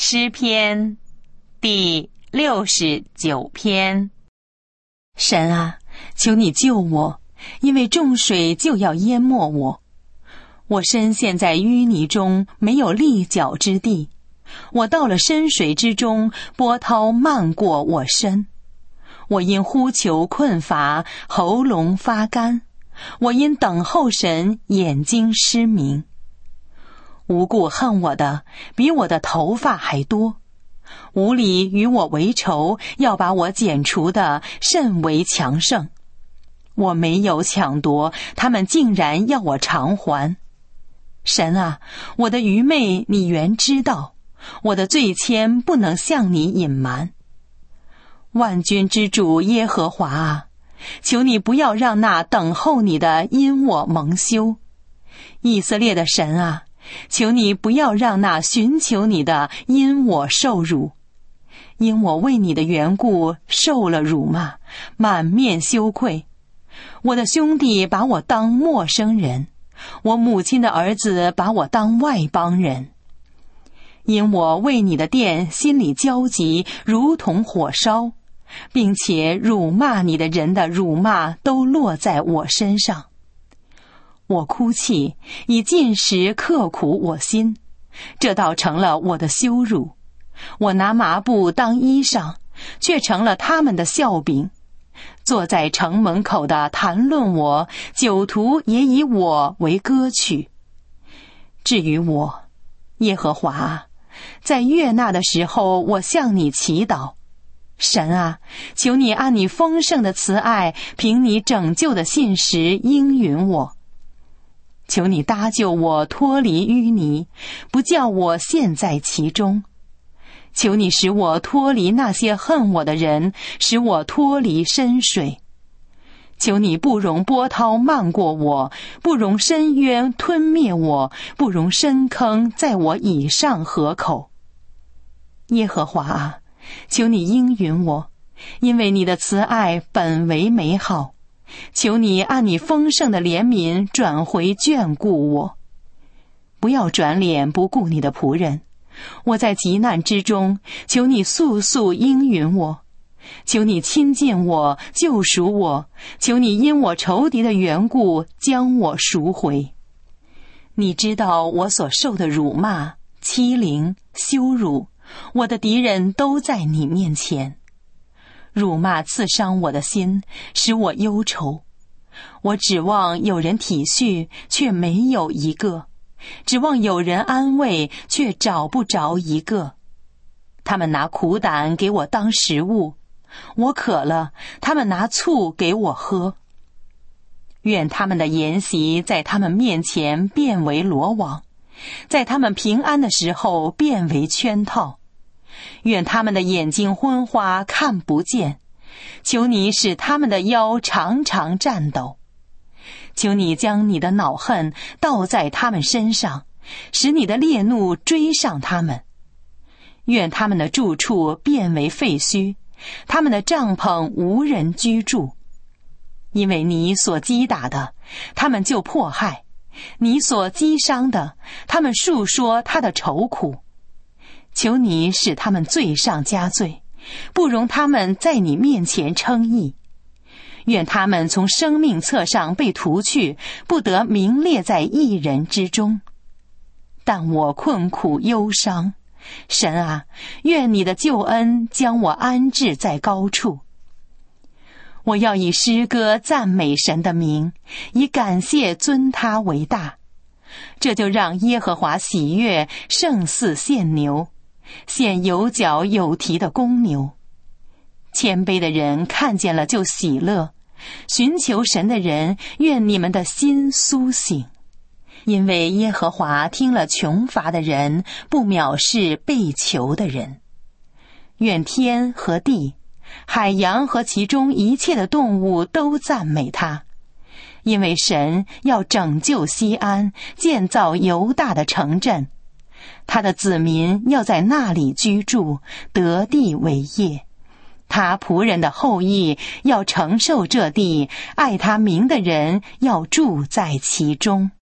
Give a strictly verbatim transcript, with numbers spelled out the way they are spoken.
诗篇第六十九篇。 神啊，求你救我，因为众水就要淹没我。我深陷在淤泥中，没有立脚之地。我到了深水之中，波涛漫过我身。我因呼求困乏，喉咙发干。我因等候神，眼睛失明。无故恨我的，比我的头发还多；无理与我为仇，要把我剪除的甚为强盛。我没有抢夺，他们竟然要我偿还。神啊，我的愚昧你原知道，我的罪愆不能向你隐瞒。万军之主耶和华啊，求你不要让那等候你的因我蒙羞。以色列的神啊，求你不要让那寻求你的因我受辱。因我为你的缘故受了辱骂，满面羞愧。我的兄弟把我当陌生人，我母亲的儿子把我当外邦人。因我为你的殿心里焦急，如同火烧，并且辱骂你的人的辱骂都落在我身上。我哭泣，以进食刻苦我心，这倒成了我的羞辱。我拿麻布当衣裳，却成了他们的笑柄。坐在城门口的谈论我，酒徒也以我为歌曲。至于我，耶和华，在悦纳的时候，我向你祈祷。神啊，求你按你丰盛的慈爱，凭你拯救的信实应允我。求你搭救我脱离淤泥，不叫我陷在其中。求你使我脱离那些恨我的人，使我脱离深水。求你不容波涛漫过我，不容深渊吞灭我，不容深坑在我以上河口。耶和华啊，求你应允我，因为你的慈爱本为美好。求你按你丰盛的怜悯转回眷顾我。不要转脸不顾你的仆人。我在急难之中，求你速速应允我。求你亲近我，救赎我。求你因我仇敌的缘故将我赎回。你知道我所受的辱骂、欺凌、羞辱，我的敌人都在你面前。辱骂刺伤我的心，使我忧愁。我指望有人体恤，却没有一个；指望有人安慰，却找不着一个。他们拿苦胆给我当食物，我渴了，他们拿醋给我喝。愿他们的筵席在他们面前变为罗网，在他们平安的时候变为圈套。愿他们的眼睛昏花，看不见。求你使他们的腰常常颤抖。求你将你的恼恨倒在他们身上，使你的烈怒追上他们。愿他们的住处变为废墟，他们的帐篷无人居住。因为你所击打的，他们就迫害；你所击伤的，他们述说他的愁苦。求你使他们罪上加罪，不容他们在你面前称义。愿他们从生命册上被涂去，不得名列在义人之中。但我困苦忧伤，神啊，愿你的救恩将我安置在高处。我要以诗歌赞美神的名，以感谢尊他为大。这就让耶和华喜悦，胜似献牛，献有角有蹄的公牛。谦卑的人看见了就喜乐，寻求神的人，愿你们的心苏醒。因为耶和华听了穷乏的人，不藐视被囚的人。愿天和地，海洋和其中一切的动物都赞美他。因为神要拯救西安，建造犹大的城镇。他的子民要在那里居住，得地为业。他仆人的后裔要承受这地，爱他名的人要住在其中。